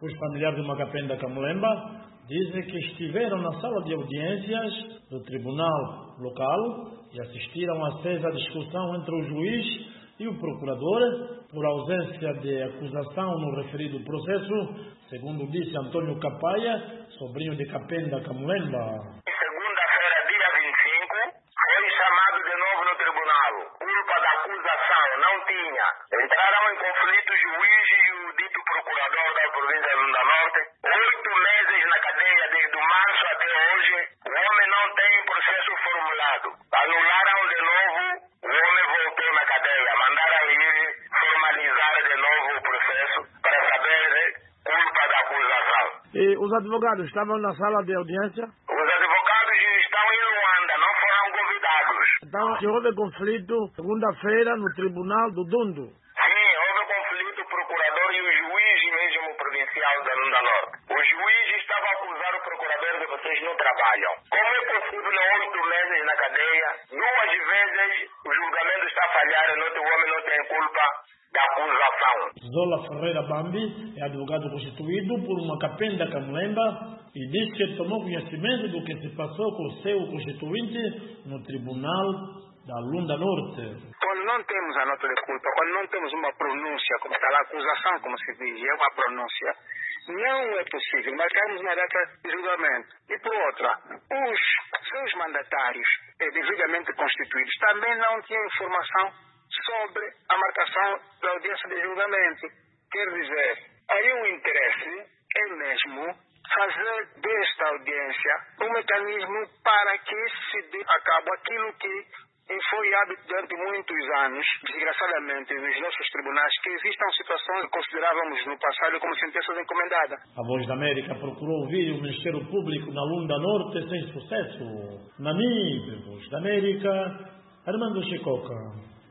Os familiares de Macapenda Camulemba dizem que estiveram na sala de audiências do tribunal local e assistiram a acesa discussão entre o juiz e o procurador por ausência de acusação no referido processo, segundo disse Antônio Capaia, sobrinho de Capenda Camulemba. Segunda-feira, dia 25, foi chamado de novo no tribunal. Culpa da acusação não tinha. Entraram em conflito o juiz e o dito procurador da província de Lunda Norte. 8 meses na cadeia, desde março até hoje. O homem não tem processo formulado. Anularam de novo, o homem voltou na cadeia. Mandaram ir formalizar de novo o processo para saber culpa da acusação. E os advogados estavam na sala de audiência? Os advogados estão em Luanda, não foram convidados. Então, que houve conflito segunda-feira no tribunal do Dundo? Sim, houve conflito, o procurador e o juiz mesmo provincial da Lunda Norte. O juiz estava a acusar o procurador de vocês não trabalham. Como é possível 8 meses na cadeia, 2 vezes o julgamento está a falhar e o homem não tem culpa da acusação. Zola Ferreira Bambi é advogado constituído por Macapenda Camulemba e diz que tomou conhecimento do que se passou com o seu constituinte no tribunal da Lunda Norte. Quando não temos a nota de culpa, quando não temos uma pronúncia, como está lá, acusação, como se diz, é uma pronúncia, não é possível marcarmos uma data de julgamento. E por outra, os seus mandatários, devidamente constituídos, também não tinham informação sobre a marcação da audiência de julgamento. Quer dizer, aí o interesse é mesmo fazer desta audiência um mecanismo para que se dê a cabo aquilo que foi hábito durante muitos anos, desgraçadamente, nos nossos tribunais, que existam situações que considerávamos no passado como sentenças encomendadas. A Voz da América procurou ouvir o Ministério Público na Lunda Norte sem sucesso. Nani, Voz da América, Armando Chicoca.